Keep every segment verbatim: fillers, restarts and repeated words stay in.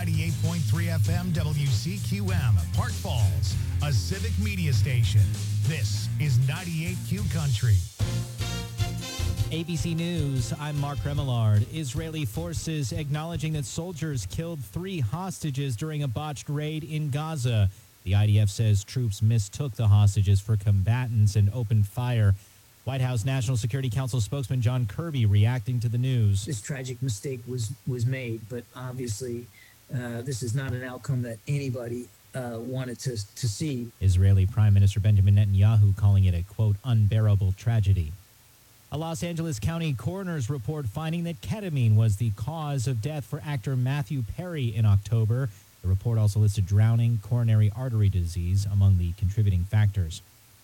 ninety-eight point three F M W C Q M, Park Falls, a civic media station. This is ninety-eight Q Country. A B C News, I'm Mark Remillard. Israeli forces acknowledging that soldiers killed three hostages during a botched raid in Gaza. The I D F says troops mistook the hostages for combatants and opened fire. White House National Security Council spokesman John Kirby reacting to the news. This tragic mistake was, was made, but obviously uh, this is not an outcome that anybody uh, wanted to, to see. Israeli Prime Minister Benjamin Netanyahu calling it a, quote, unbearable tragedy. A Los Angeles County coroner's report finding that ketamine was the cause of death for actor Matthew Perry in October. The report also listed drowning, coronary artery disease among the contributing factors.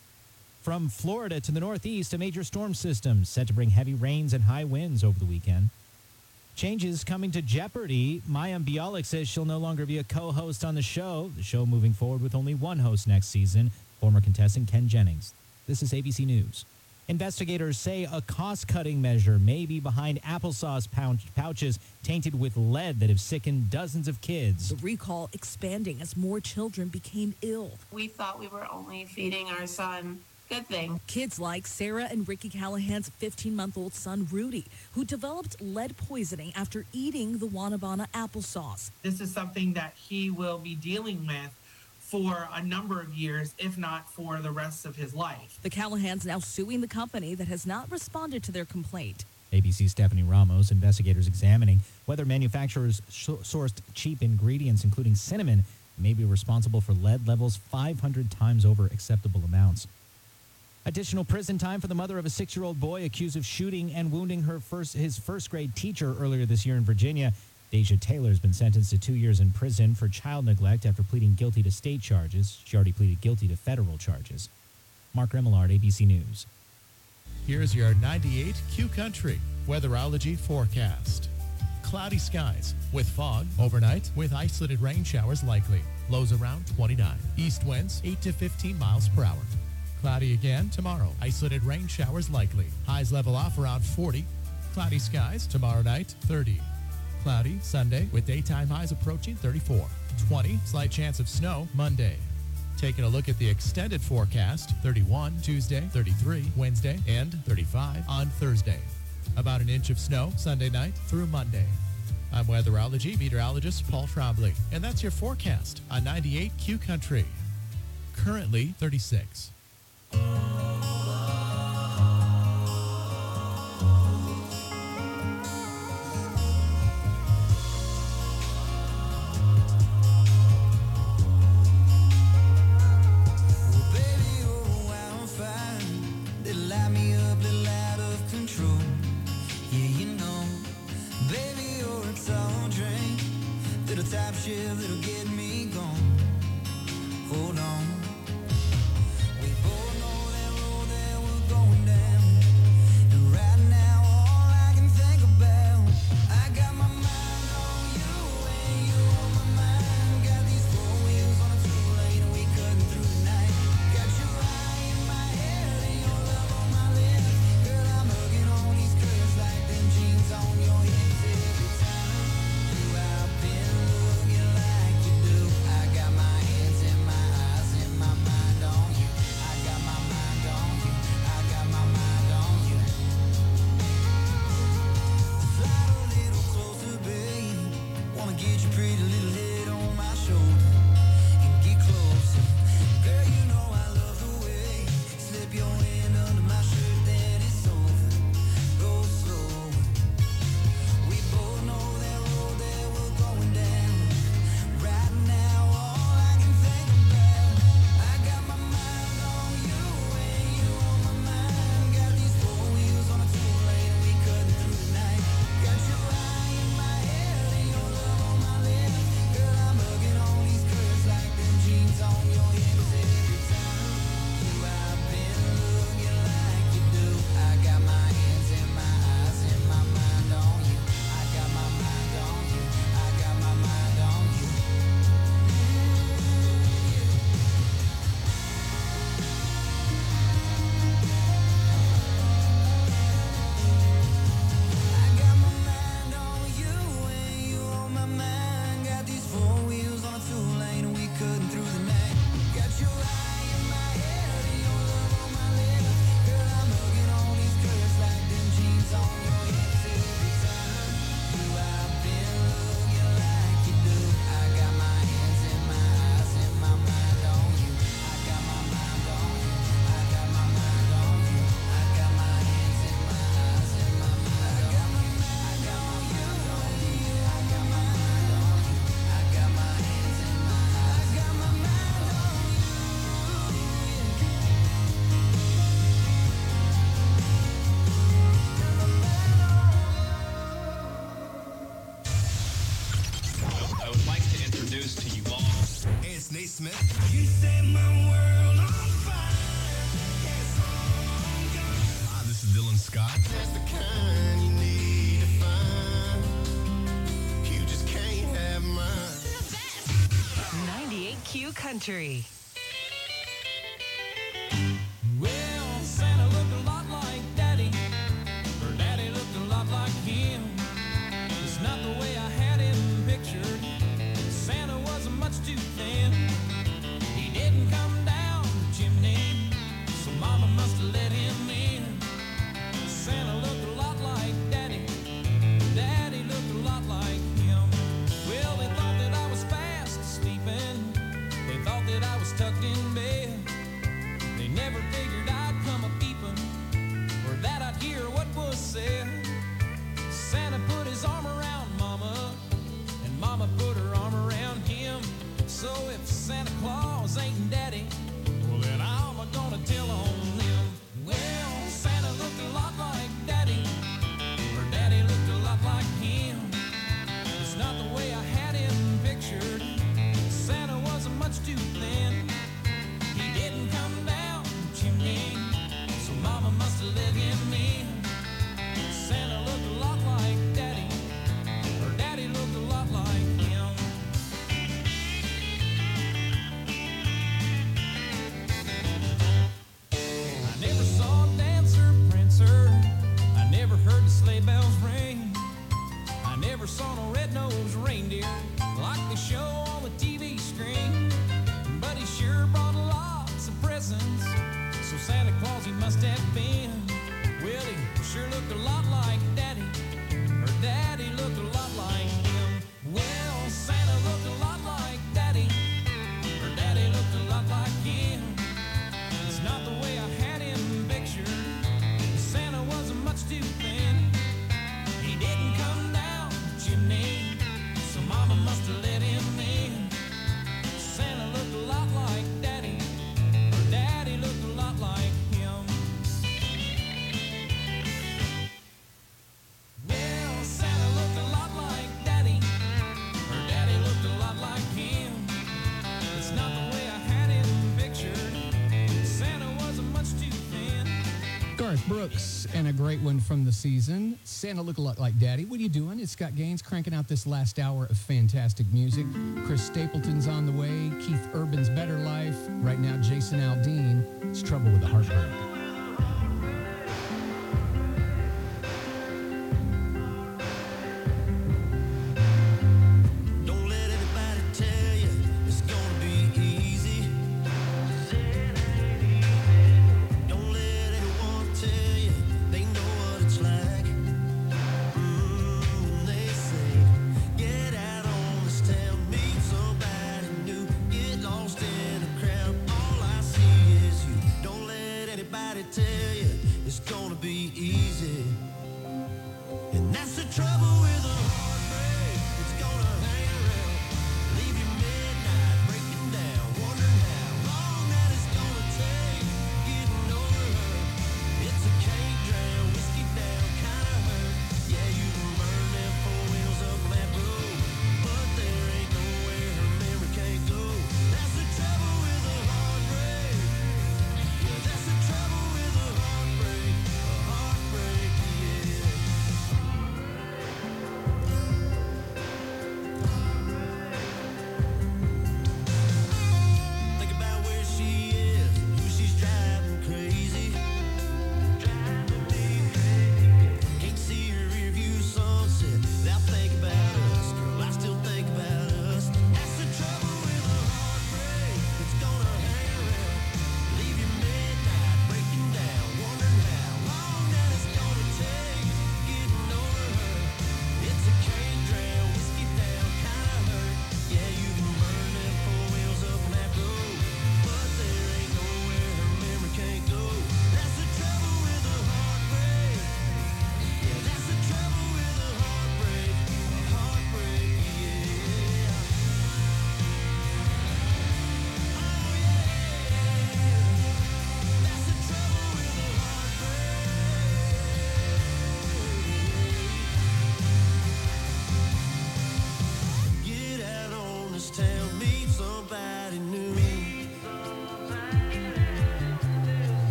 From Florida to the Northeast, a major storm system set to bring heavy rains and high winds over the weekend. Changes coming to Jeopardy! Mayim Bialik says she'll no longer be a co-host on the show. The show moving forward with only one host next season, former contestant Ken Jennings. This is A B C News. Investigators say a cost-cutting measure may be behind applesauce pouch- pouches tainted with lead that have sickened dozens of kids. The recall expanding as more children became ill. We thought we were only feeding our son good thing. Kids like Sarah and Ricky Callahan's fifteen-month-old son, Rudy, who developed lead poisoning after eating the Wanabana applesauce. This is something that he will be dealing with for a number of years, if not for the rest of his life. The Callahans now suing the company that has not responded to their complaint. A B C's Stephanie Ramos, investigators examining whether manufacturers sh- sourced cheap ingredients, including cinnamon, may be responsible for lead levels five hundred times over acceptable amounts. Additional prison time for the mother of a six-year-old boy accused of shooting and wounding her first his first-grade teacher earlier this year in Virginia. Deja Taylor has been sentenced to two years in prison for child neglect after pleading guilty to state charges. She already pleaded guilty to federal charges. Mark Remillard, A B C News. Here's your ninety-eight Q Country weatherology forecast. Cloudy skies with fog overnight with isolated rain showers likely. Lows around twenty-nine. East winds eight to fifteen miles per hour. Cloudy again tomorrow. Isolated rain showers likely. Highs level off around forty. Cloudy skies tomorrow night, thirty. Cloudy Sunday with daytime highs approaching thirty-four. twenty, slight chance of snow Monday. Taking a look at the extended forecast, thirty-one Tuesday, thirty-three Wednesday, and thirty-five on Thursday. About an inch of snow Sunday night through Monday. I'm weatherology meteorologist Paul Trombley, and that's your forecast on ninety-eight Q Country. Currently thirty-six. That'll get me gone. Hold on. We both know that You set my world on fire. Yes, I'm gone. Hi, this is Dylan Scott. That's the kind you need to find. You just can't have mine. ninety-eight Q Country. Well, Santa looked a lot like Daddy. Her daddy looked a lot like him. It's not the way I had him pictured. Santa wasn't much too thin. He didn't come down the chimney, so Mama must have let him in. Santa looked a lot like Daddy. Daddy looked a lot like him. Well, they thought that I was fast sleeping. They thought that I was tucked in bed. They never figured I'd come a peeping, or that I'd hear what was said. Santa put his arm around Mama, and Mama put her arm around him. So if Santa Claus ain't Daddy, well then I'm gonna tell on him. Well, Santa looked a lot like Daddy. Her daddy looked a lot like him. It's not the way I had him pictured. Santa wasn't much too thin. He didn't come down the chimney, so Mama must have let him in. Santa looked a lot like Daddy. Her daddy looked a lot like him. I never saw a dancer, prancer. I never heard the sleigh bells ring. I never saw no red-nosed reindeer like they show on the T V screen. But he sure brought lots of presents, so Santa Claus he must have been. Well, he sure looked a lot like Daddy. Her daddy looked a lot like him. Well, Santa looked a lot like Daddy. Her daddy looked a lot like him. It's not the way I had him pictured. Santa wasn't much too thin. He didn't come down the chimney, so Mama must have let him in. Santa looked a lot like Daddy. Her daddy looked a lot like him. Well, Santa looked a lot like Daddy. Her daddy looked a lot like him. It's not the way I had him pictured. Santa wasn't much too thin. Garth Brooks, and a great one from the season. Santa look a lot like Daddy. What are you doing? It's Scott Gaines cranking out this last hour of fantastic music. Chris Stapleton's on the way. Keith Urban's Better Life. Right now, Jason Aldean. It's Trouble with a Heartbreak. Don't let anybody tell you it's gonna be easy. Don't let anyone tell you they know what it's like. Mm, they say, get out on this town, meet somebody new, get lost in a crowd. All I see is you. Don't let anybody tell you it's gonna be easy. And that's the trouble with a heartbreak. It's gonna hang around, leave you midnight breaking down, wondering how long that it's gonna take getting over her. It's a cake drown, whiskey down kind of hurt. Yeah, you can burn them four wheels up that road, but there ain't nowhere her memory can't go. That's the trouble with a heartbreak. Yeah, that's the trouble with a heartbreak.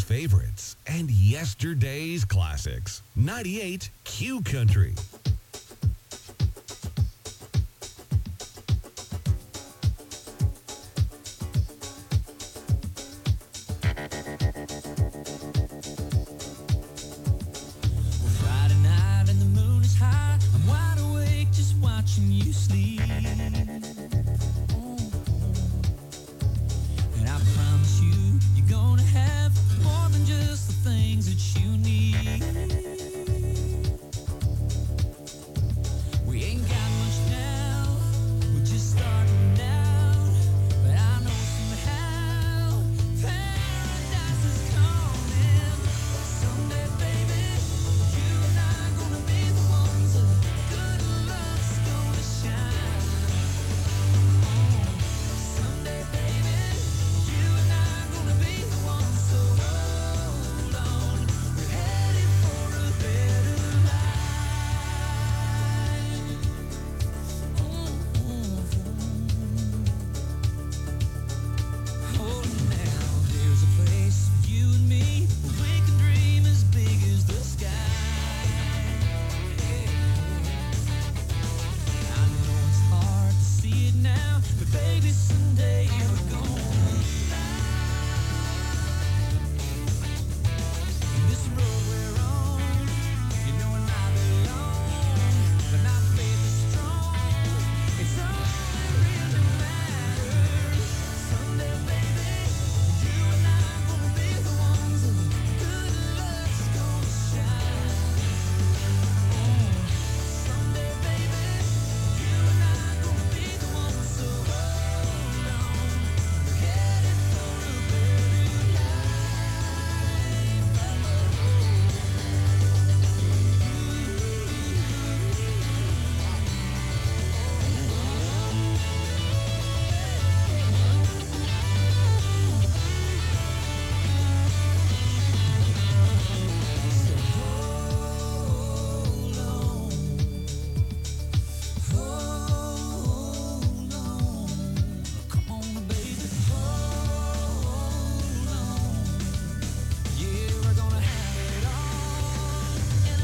Today's favorites and yesterday's classics. ninety-eight Q Country. Friday night and the moon is high. I'm wide awake just watching you sleep. And I promise you, you're gonna have more than just the things that you need. We ain't got much now, we're just starting out. But I know somehow paradise is coming. Someday, baby, you and I are gonna be the ones that good love's gonna shine. Someday, baby, you and I are gonna be the ones. So hold on, we're headed for a better life. Oh, now there's a place for you and me where we can dream as big as the sky. I know it's hard to see it now, but baby, someday we're gonna fly. This road we're on, you know and I belong, but our faith is strong. It's all that really matters. Someday, baby, you and I are gonna be the ones that good love's gonna shine. Someday, baby, you and I are gonna be the ones. So hold on, we're headed for a better hold on. Come on, baby, hold on. Yeah, we're gonna have it all. And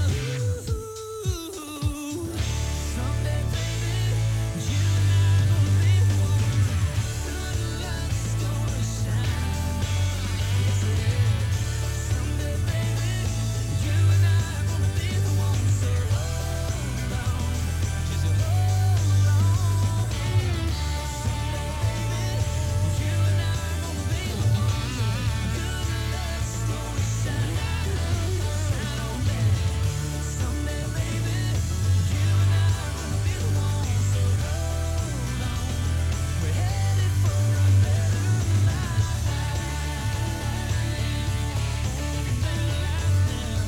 ooh, someday, baby, you and I are gonna be the ones. Good love's gonna shine. Yes, it is. Someday, baby, you and I are gonna be the ones. So hold on, just hold on. Someday, baby, you and I are gonna be the ones. Good love's gonna shine. Shine on down. Someday, baby, you and I are gonna be the ones. So hold on, we're headed for a better life. Better life now.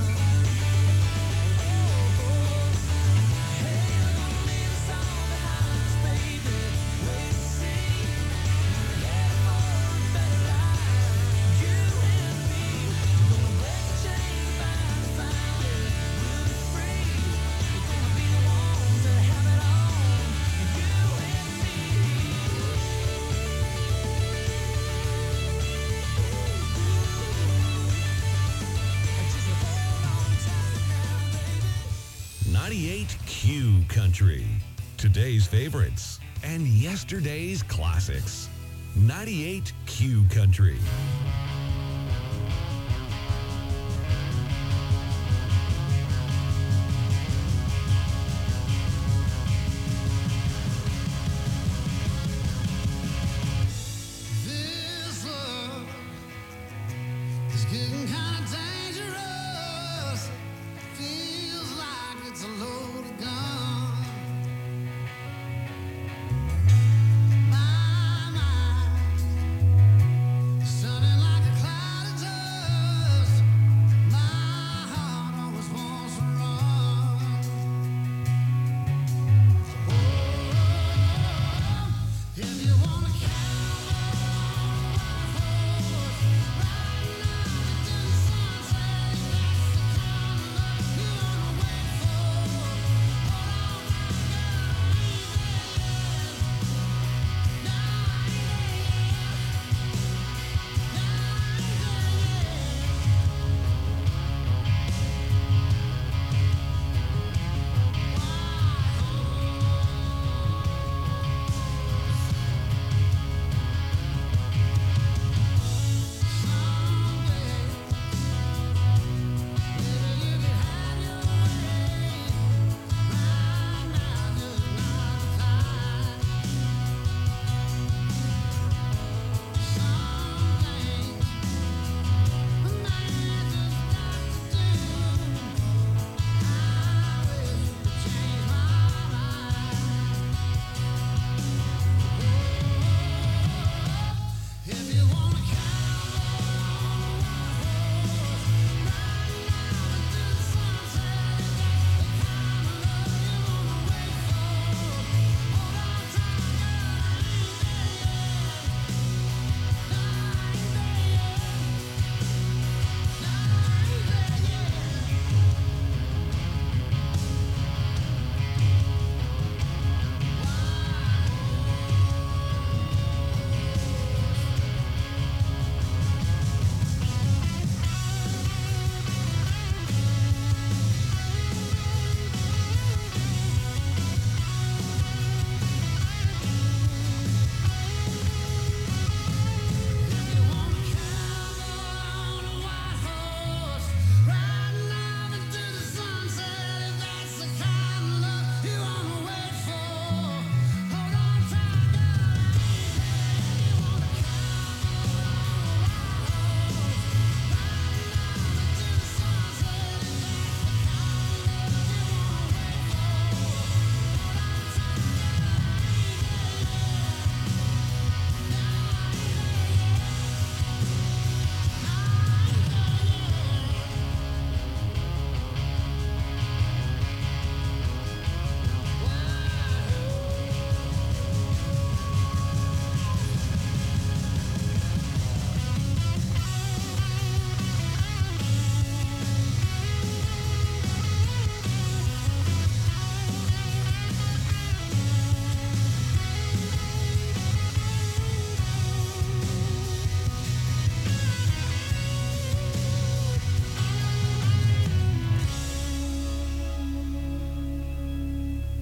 Hey, we're gonna leave us all behind us, baby. Wait and see. We're headed for a better life. You and me. Gonna break the chain, find, find it. We'll be free. We're gonna be the ones that have it all. You and me. Just hold on tight now, baby. ninety-eight Q Country. Today's favorites and yesterday's classics. ninety-eight Q Country. This love is getting kind of dangerous. Feels like it's a loaded gun. My mind, sounding like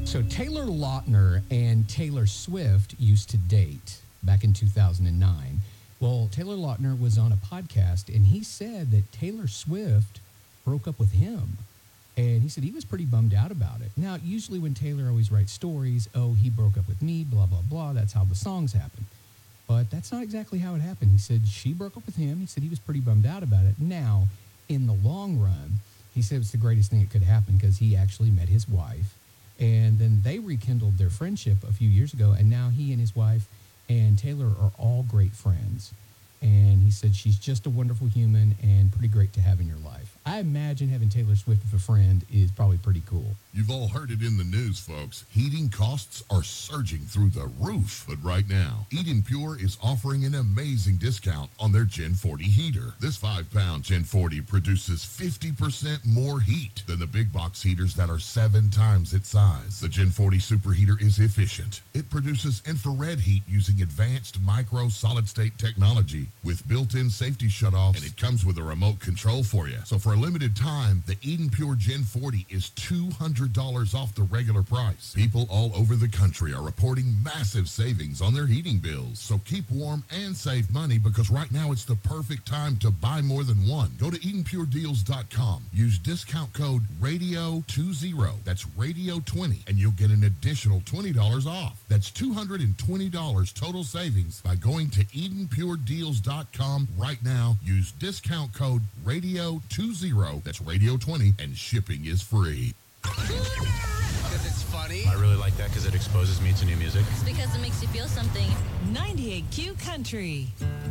So Taylor Lautner and Taylor Swift used to date back in two thousand nine. Well, Taylor Lautner was on a podcast, and he said that Taylor Swift broke up with him. And he said he was pretty bummed out about it. Now, usually when Taylor always writes stories, oh, he broke up with me, blah, blah, blah. That's how the songs happen. But that's not exactly how it happened. He said she broke up with him. He said he was pretty bummed out about it. Now, in the long run, he said it's the greatest thing that could happen because he actually met his wife. And then they rekindled their friendship a few years ago. And now he and his wife and Taylor are all great friends. And he said she's just a wonderful human and pretty great to have in your life. I imagine having Taylor Swift as a friend is probably pretty cool. You've all heard it in the news, folks. Heating costs are surging through the roof. But right now, Eden Pure is offering an amazing discount on their Gen forty heater. This five-pound Gen forty produces fifty percent more heat than the big box heaters that are seven times its size. The Gen forty superheater is efficient. It produces infrared heat using advanced micro solid-state technology with built-in safety shutoffs, and it comes with a remote control for you. So for a limited time, the Eden Pure Gen forty is two hundred dollars off the regular price. People all over the country are reporting massive savings on their heating bills. So keep warm and save money, because right now it's the perfect time to buy more than one. Go to Eden Pure Deals dot com. Use discount code radio twenty. That's radio twenty, and you'll get an additional twenty dollars off. That's two hundred twenty dollars total savings by going to Eden Pure Deals dot com right now. Use discount code radio twenty. That's radio twenty, and shipping is free. Because it's funny. I really like that because it exposes me to new music. It's because it makes you feel something. ninety-eight Q Country.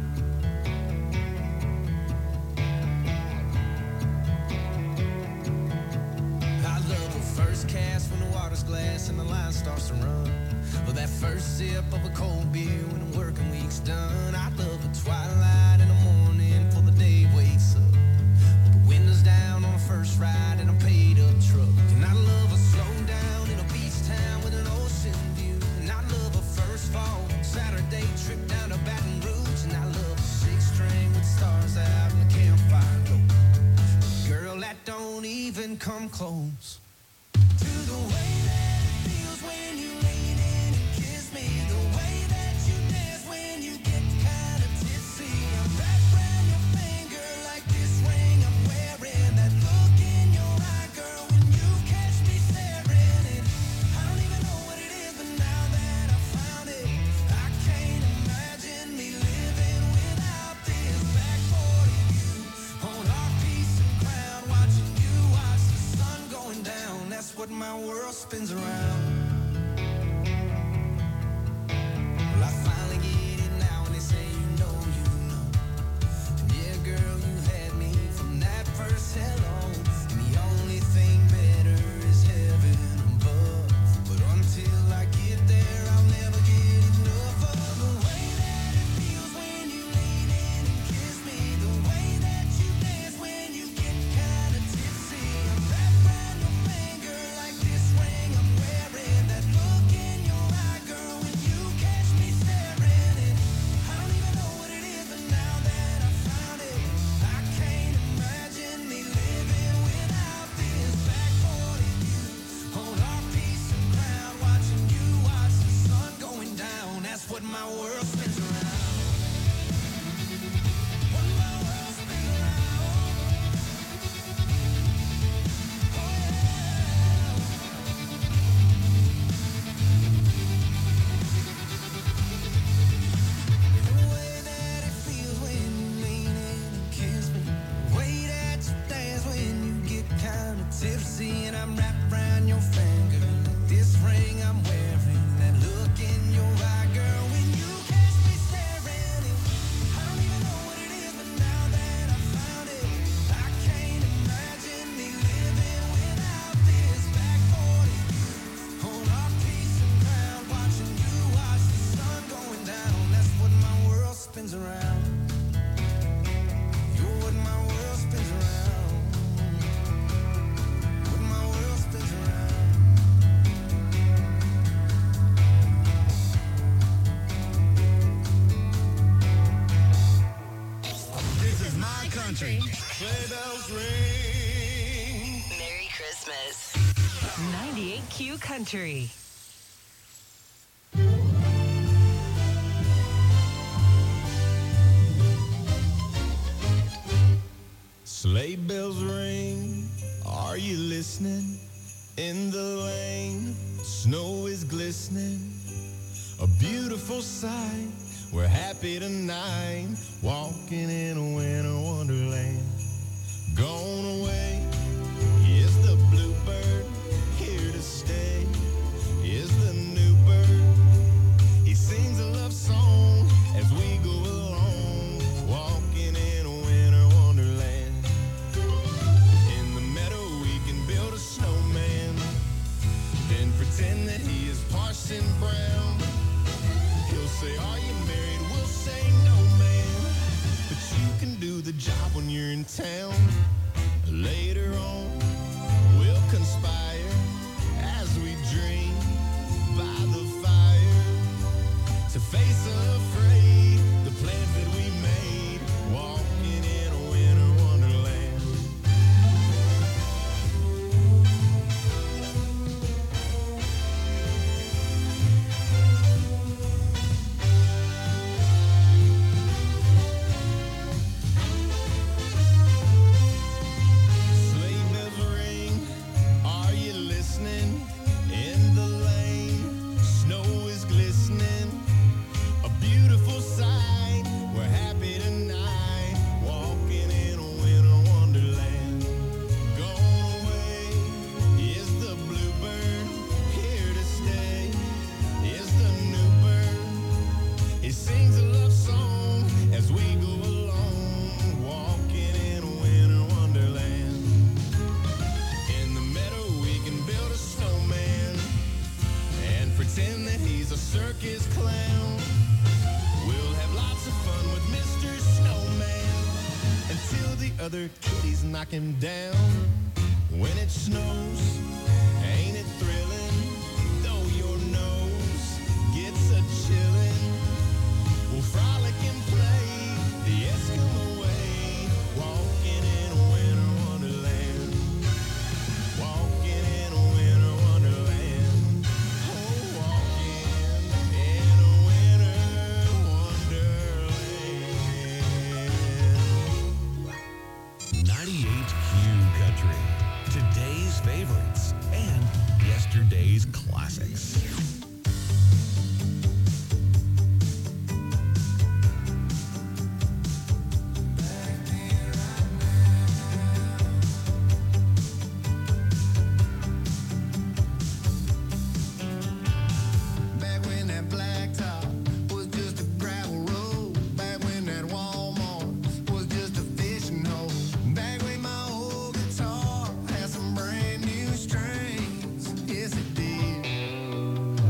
I love the first cast when the water's glass and the line starts to run. Or that first sip of a cold beer when the working week's done. I love the twilight in the morning before the day wakes up. Or the windows down on a first ride in a paid up truck. And I love a slow down in a beach town with an ocean view. And I love a first fall Saturday trip down to Baton Rouge. And I love a six string with stars out and the campfire glow. Girl, that don't even come close to the way that it feels when you lean in and kiss me. The way that you dance when you get kind of tipsy. I'm wrapped around your finger like this ring I'm wearing. That look in your eye, girl, when you catch me staring. And I don't even know what it is, but now that I found it, I can't imagine me living without this. Back forty view on our piece of ground, watching you watch the sun going down. That's what my world spins around. Well, I finally get it now, and they say you know, you know. And yeah, girl, you had me from that first hello. And the only thing better is heaven above. But until I get there, I'll never get enough of the way that it feels when you lean in and kiss me. The way that you dance when you get kind of tipsy. I'm wrapped around your finger like this ring I'm wearing. Country. Sleigh bells ring, are you listening? In the lane, snow is glistening. A beautiful sight, we're happy tonight, walking in a winter wonderland. Gone away is the bluebird, here to stay is the new bird. He sings a love song as we go along, walking in a winter wonderland. In the meadow we can build a snowman, then pretend that he is Parson Brown. He'll say, are you married? We'll say, no, man. But you can do the job when you're in town. Later on, we'll conspire as we dream by the fire to face unafraid the plans that we made, walking in a winter wonderland. Other kitties knock him down. When it snows, ain't it thrilling? Though your nose gets a chillin', we'll frolic and play the Eskimo way, walking in a winter wonderland, walking in a winter wonderland, oh, walking in a winter wonderland. ninety-eight Q Country. Today's favorites and yesterday's classics. Back when that blacktop was just a gravel road, back when that Walmart was just a fishing hole, back when my old guitar had some brand new strings, yes it did.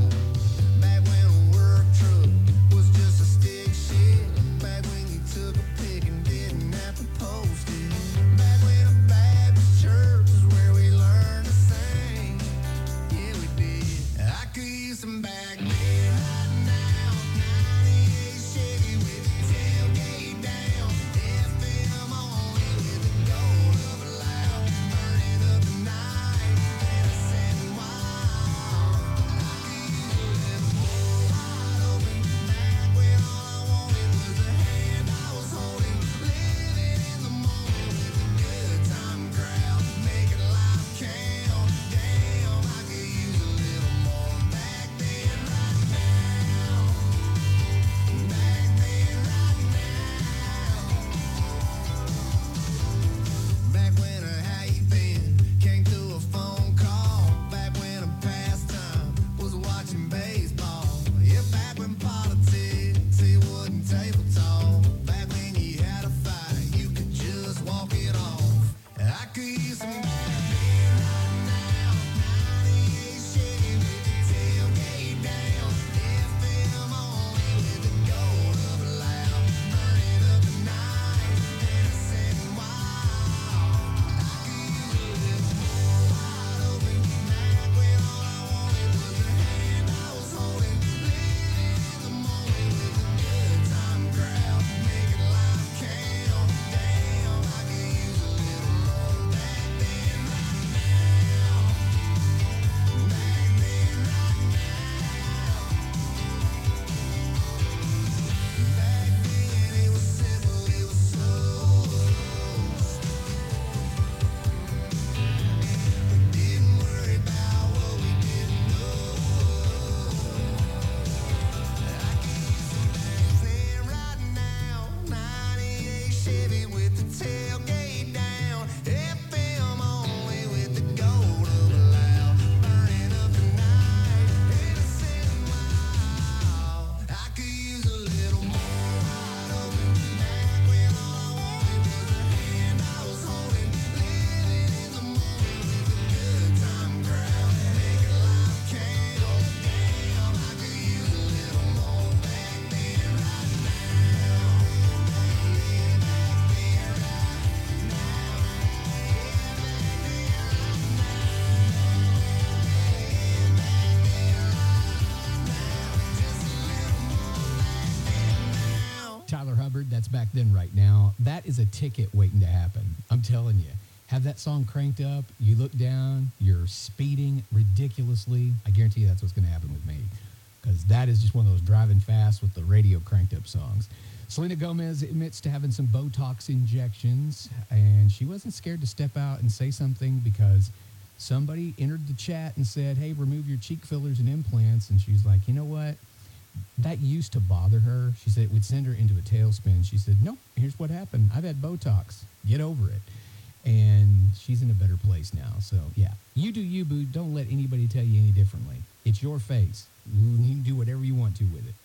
that's back then right now. That is a ticket waiting to happen. I'm telling you. Have that song cranked up, you look down, you're speeding ridiculously. I guarantee you that's what's going to happen with me, because that is just one of those driving fast with the radio cranked up songs. Selena Gomez admits to having some Botox injections, and she wasn't scared to step out and say something because somebody entered the chat and said, hey, remove your cheek fillers and implants. And she's like, you know what? That used to bother her. She said it would send her into a tailspin. She said, nope, here's what happened. I've had Botox. Get over it. And she's in a better place now. So, yeah, you do you, boo. Don't let anybody tell you any differently. It's your face. You can do whatever you want to with it.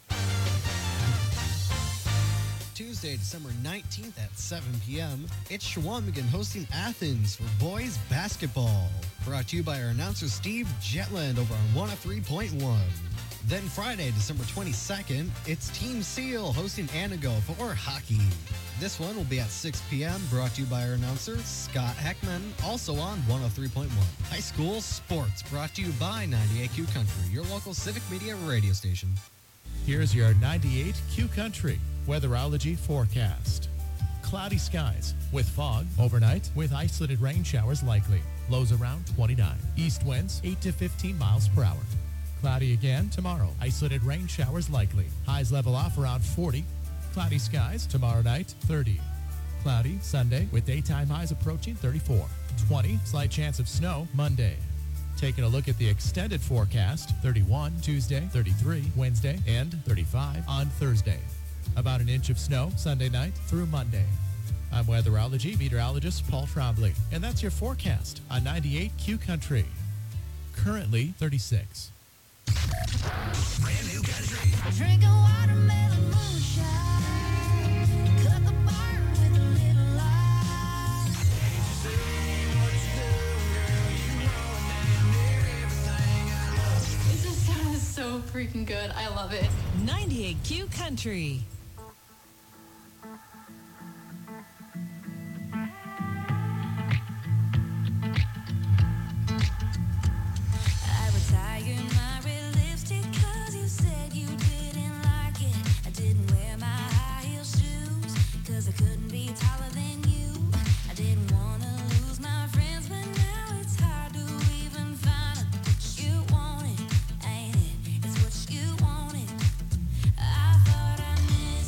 Tuesday, December nineteenth at seven p.m., it's Shawamigan hosting Athens for boys basketball. Brought to you by our announcer Steve Jetland over on one oh three point one. Then Friday, December twenty-second, it's Team Seal hosting Anago for hockey. This one will be at six p.m., brought to you by our announcer, Scott Heckman, also on one oh three point one. High school sports, brought to you by ninety-eight Q Country, your local civic media radio station. Here's your ninety-eight Q Country weatherology forecast. Cloudy skies with fog overnight with isolated rain showers likely. Lows around twenty-nine. East winds eight to fifteen miles per hour. Cloudy again tomorrow. Isolated rain showers likely. Highs level off around forty. Cloudy skies tomorrow night, thirty. Cloudy Sunday with daytime highs approaching thirty-four. twenty, slight chance of snow Monday. Taking a look at the extended forecast, thirty-one Tuesday, thirty-three Wednesday, and thirty-five on Thursday. About an inch of snow Sunday night through Monday. I'm weatherology meteorologist Paul Trombley, and that's your forecast on ninety-eight Q Country. Currently thirty-six. Brand new country. Drinking watermelon moonshine. Cut the barn with a little light. This is so, so freaking good. I love it. ninety-eight Q Country. I retired my red lipstick 'cause you said you didn't like it. I didn't wear my high heel shoes 'cause I couldn't be taller than you. I didn't want to lose my friends, but now it's hard to even find out what you wanted, ain't it? It's what you wanted. I thought I knew.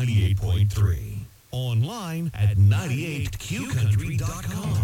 ninety-eight point three. Online at ninety-eight q country dot com.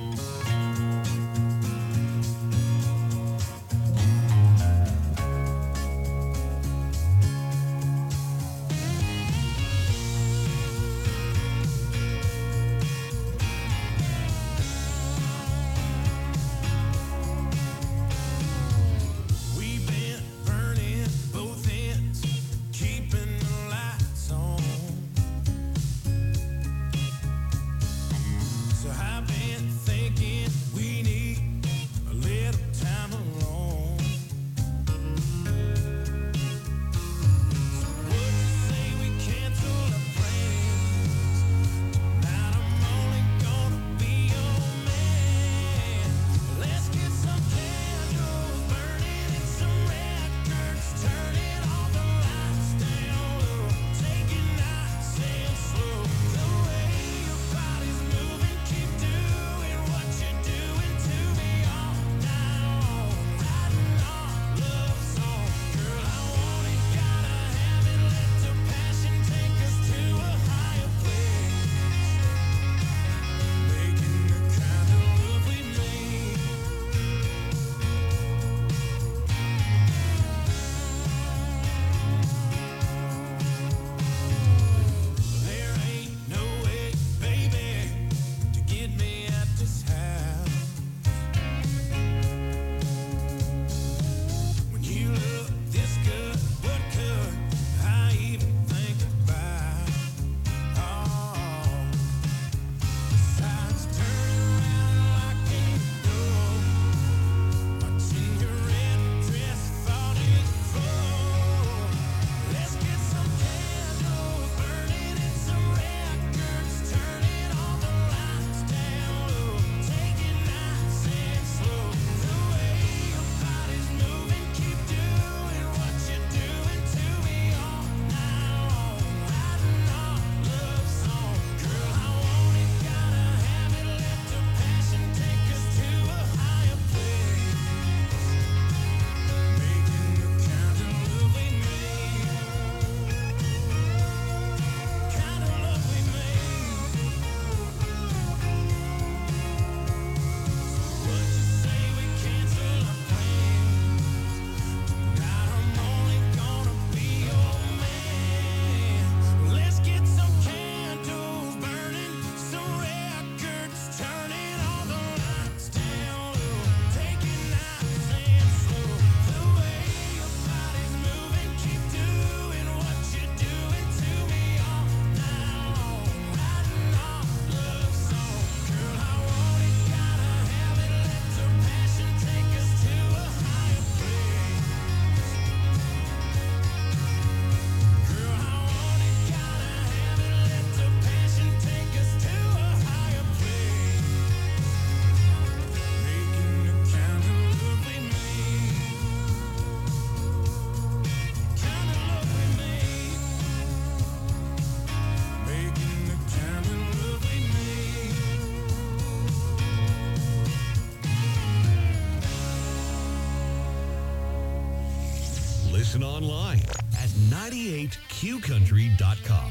Listen online at ninety-eight q country dot com.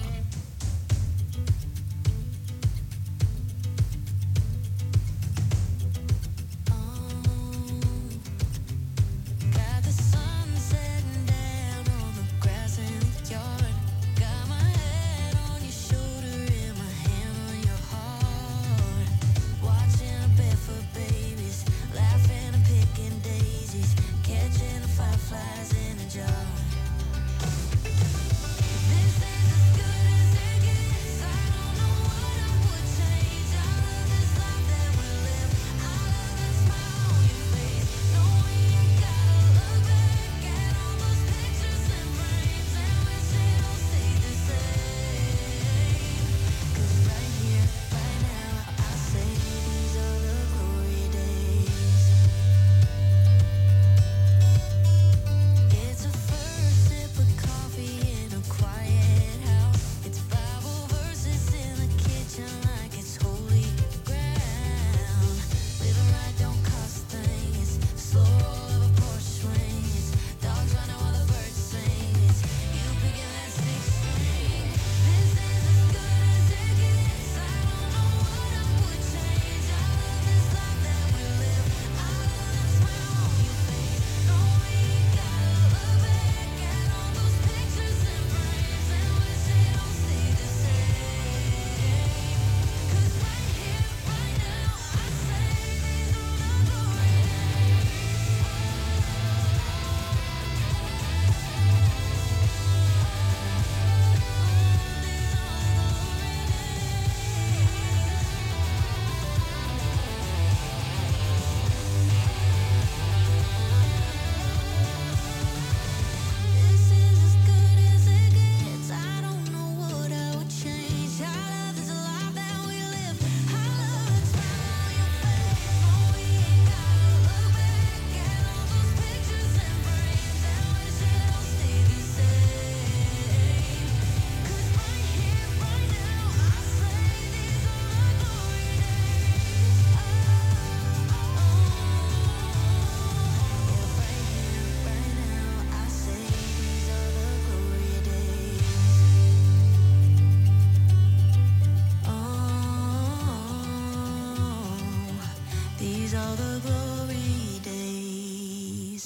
Fireflies in a jar. This is as good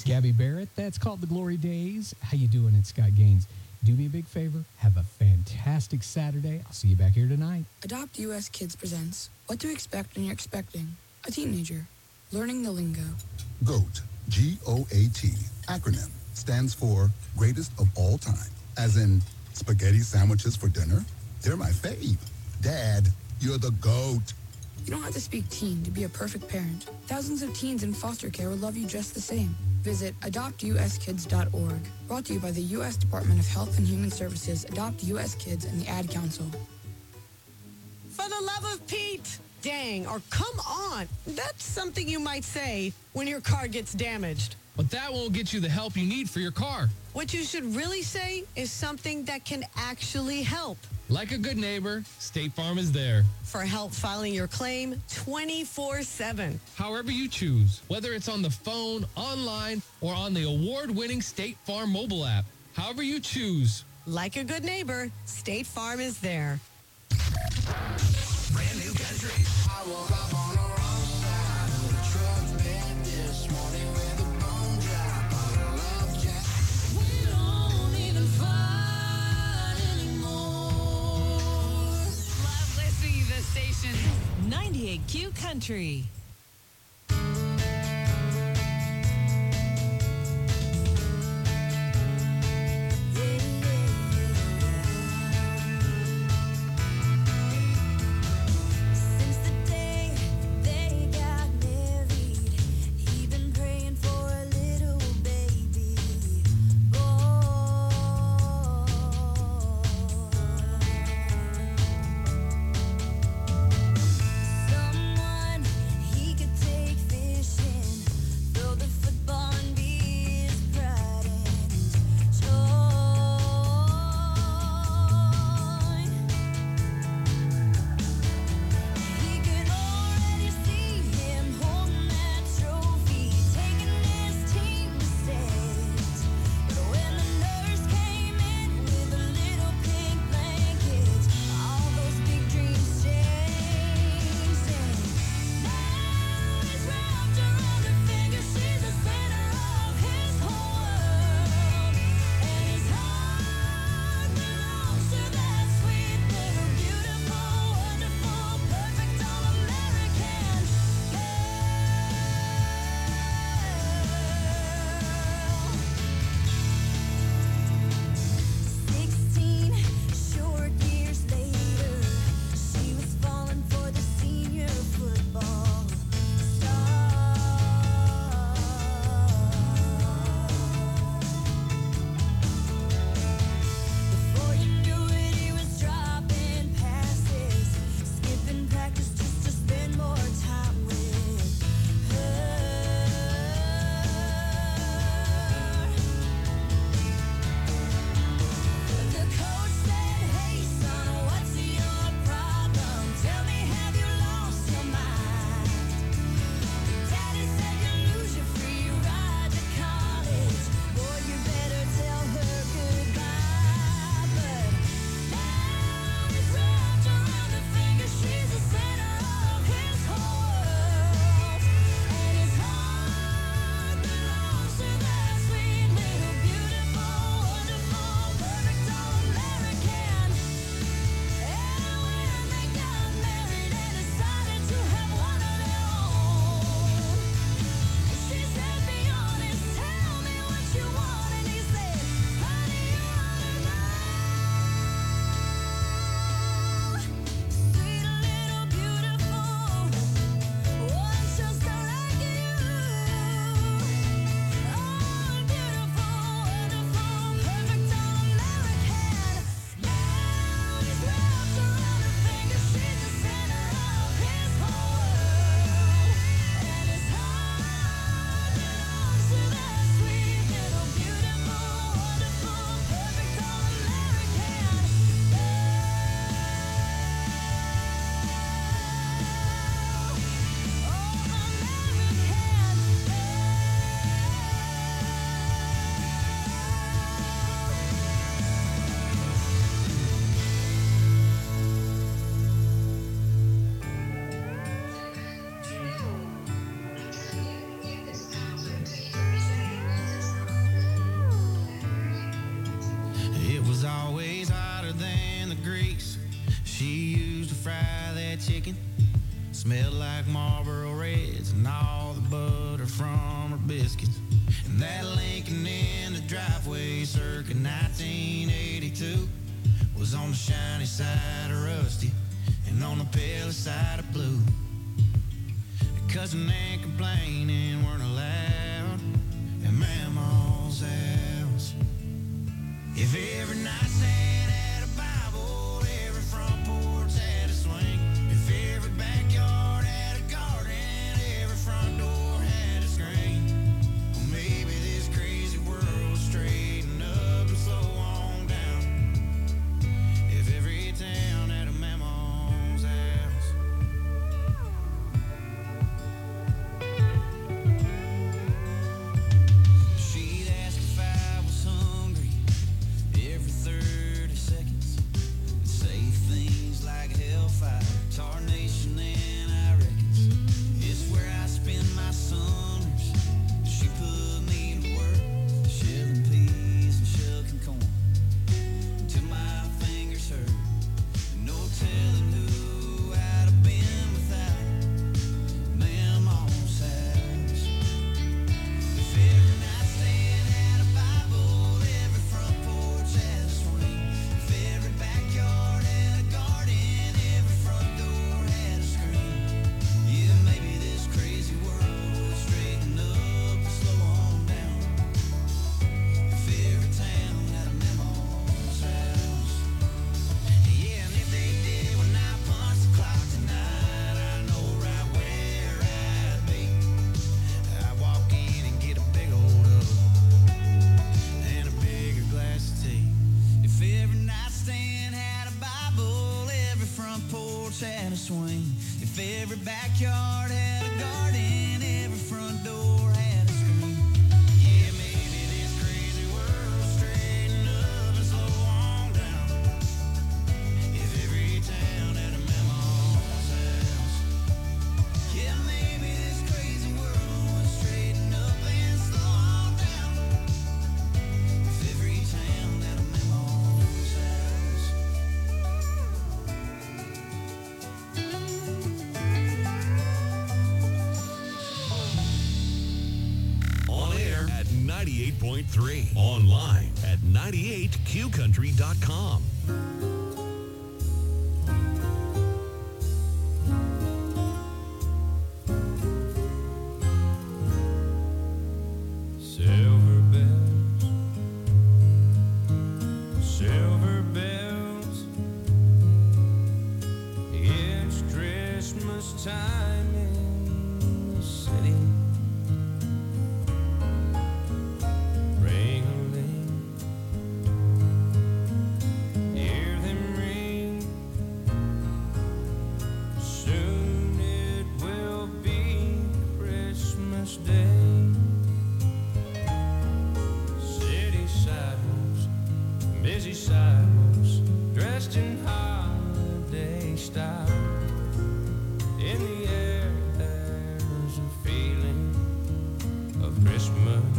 Gabby Barrett, that's called The Glory Days. How you doing? It's Scott Gaines. Do me a big favor. Have a fantastic Saturday. I'll see you back here tonight. Adopt U S Kids presents What to Expect When You're Expecting a Teenager. Learning the lingo. GOAT, G O A T, acronym, stands for Greatest of All Time. As in, spaghetti sandwiches for dinner? They're my fave. Dad, you're the GOAT. You don't have to speak teen to be a perfect parent. Thousands of teens in foster care will love you just the same. Visit adopt u s kids dot org. Brought to you by the U S Department of Health and Human Services, Adopt U S Kids, and the Ad Council. For the love of Pete! Dang, or come on. That's something you might say when your car gets damaged. But that won't get you the help you need for your car. What you should really say is something that can actually help. Like a good neighbor, State Farm is there. For help filing your claim twenty-four seven. However you choose, whether it's on the phone, online, or on the award-winning State Farm mobile app. However you choose. Like a good neighbor, State Farm is there. Brand new country. I woke up on the wrong side of the truck bed this morning with a bone drop on a love jack. We don't even fight anymore. Love listening to this station. ninety-eight Q Country. Someone chicken. Smelled like Marlboro Reds and all the butter from her biscuits. And that Lincoln in the driveway circa nineteen eighty-two was on the shiny side of rusty and on the pale side of blue. Cussing and complaining weren't allowed at Mama's house. If every nightstand had a Bible, every front porch had a swing, if every backyard had a garden, every front door had a screen, well, maybe this crazy world would straighten up and slow on down. If every town had a Mama's house. She'd ask if I was hungry every thirty seconds, and say things like hellfire, tarnation, and I reckons it's where I spend my summers. She put me to work, shelling peas and shucking corn, until my fingers hurt. No telling who I'd have been without Mama's house. If every nightstand had a Bible, every front porch had a swing, if every backyard had a garden, every front door had a screen, yeah, maybe this crazy world would straighten up and slow on down. If every town had a Mama's house. Yeah, and if they did when I punch the clock tonight, I know right where I'd be. I'd walk in and get a big old up and a bigger glass of tea. If every nightstand had a Bible, every front porch had a swing, if every backyard had a garden, every front door had a screen, yeah, maybe this crazy world would straighten up and slow on down. If every town had a Mama's house. Yeah, maybe this crazy world would straighten up and slow on down. If every town had a Mama's house. On air at ninety-eight point three. Online at ninety-eight q country dot com. Silver bells, silver bells, it's Christmas time in the city. Ring-a-ling, hear them ring. Soon it will be Christmas Day. City sidewalks, busy sidewalks, dressed in holiday style. In the air, there's a feeling of Christmas.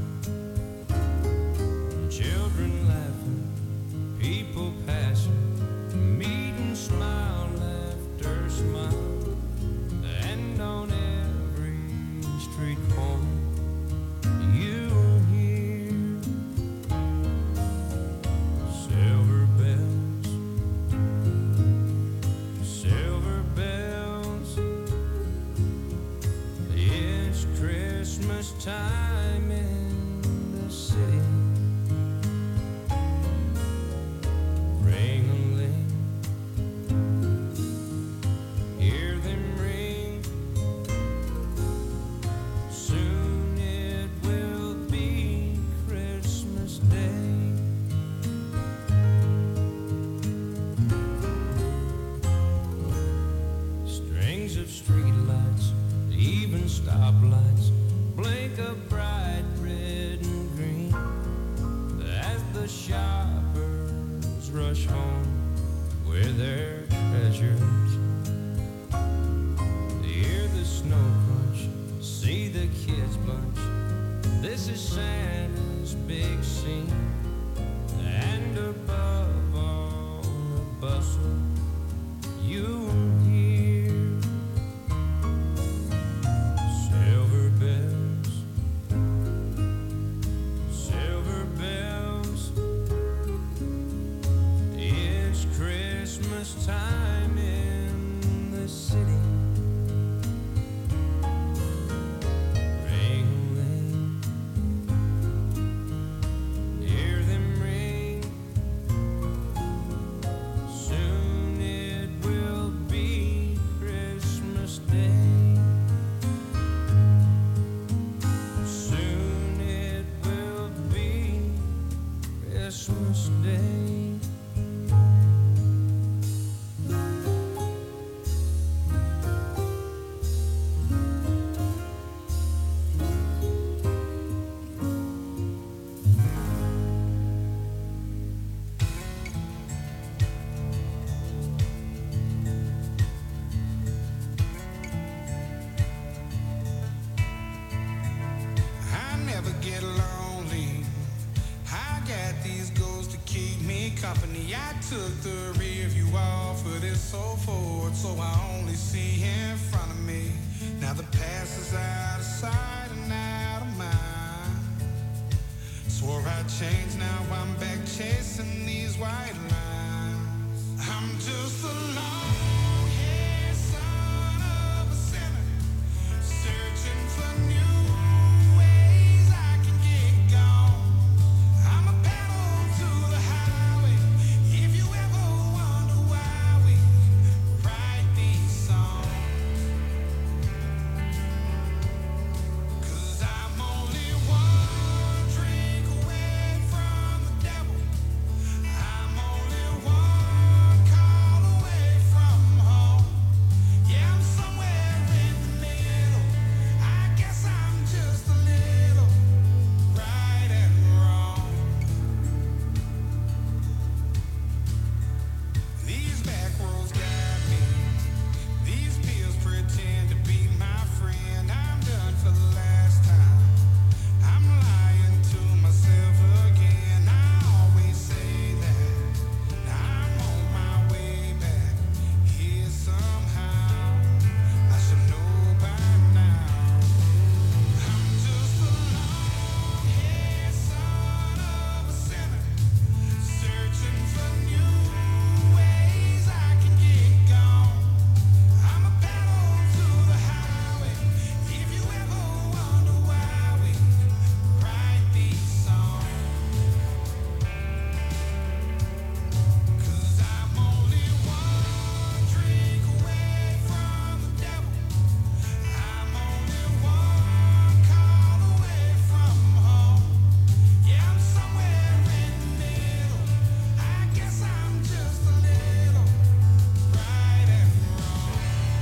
Children laughing, people passing, meet and smile after smile. And on every street corner, you'll hear silver bells, silver bells. It's Christmas time in the city. Ring-a-ling, hear them ring. Soon it will be Christmas Day. Strings of streetlights, even stoplights, blink a bright red and green as the shoppers rush home with their treasures. Hear the snow crunch, see the kids bunch. This is Santa's big scene, and above all the bustle, you'll hear time in the city. Ringling, hear them ring. Soon it will be Christmas Day. Soon it will be Christmas Day. I never get lonely. I got these goals to keep me company. I took the rear view off of this old Ford, so I only see in front of me. Now the past is out of sight and out of mind. Swore I'd change, now I'm back chasing these white lines. I'm just a long-haired son of a sinner, searching for new ways I can get gone. I'm a pedal to the highway. If you ever wonder why we write these songs, 'cause I'm only one drink away from the devil. I'm only one call away from home. Yeah, I'm somewhere in the middle. I guess I'm just a little right and wrong. These back roads got me. These pills pretend to be my friend. I'm done for the last time. I'm lying to myself again. I always say that. Now I'm on my way back here somehow. I should know by now. I'm just a long-haired son of a sinner, searching for new ways I can get gone. I'm a pedal to the highway. If you ever wonder why we write these songs, 'cause I'm only one drink away from the devil. I'm only one call away from home. Yeah, I'm somewhere in the middle. I guess I'm just a little right and wrong.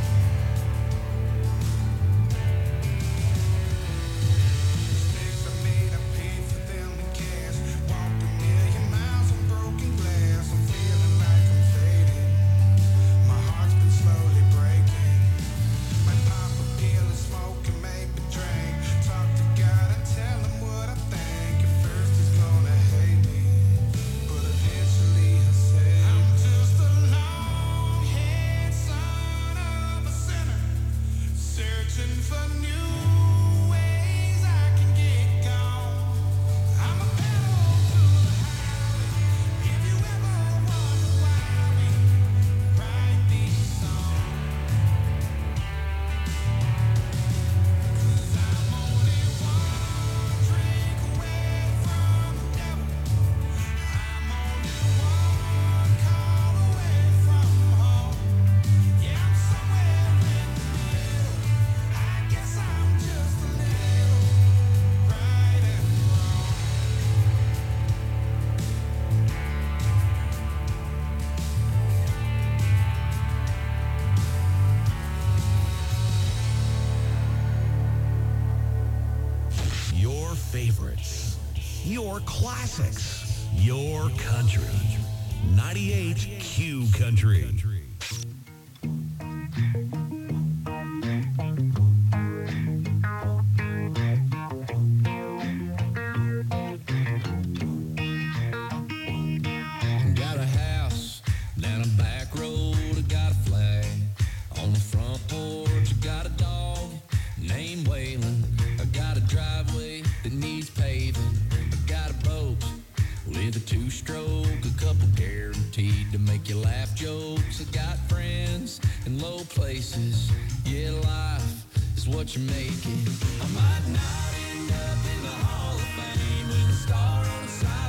Mistakes I made, I paid for them in cash. Walked a million miles on broken glass. I'm feeling like I'm fading. My heart's been slowly breaking. Might pop a pill and smoke and maybe drink. Talk to God and tell him what I think. At first he's gonna hate me, but eventually he'll say, I'm just a long-haired son of a sinner, searching for new ways I can get gone. I'm a pedal to the highway. If you ever wonder why we write these songs, 'cause I'm only one drink away from the devil. I'm only one call away from home. Yeah, I'm somewhere in the middle. I guess I'm just a little right and wrong. Your favorites, your classics, your country. ninety-eight Q Country. Got a house down a back road, I got a flag on the front porch, I got a dog named Waylon, I got a driveway that needs paving, I got a boat with a two-stroke, a couple guaranteed to make you laugh jokes, I got in low places. Yeah, life is what you make it. I might not end up in the Hall of Fame with a star on the side.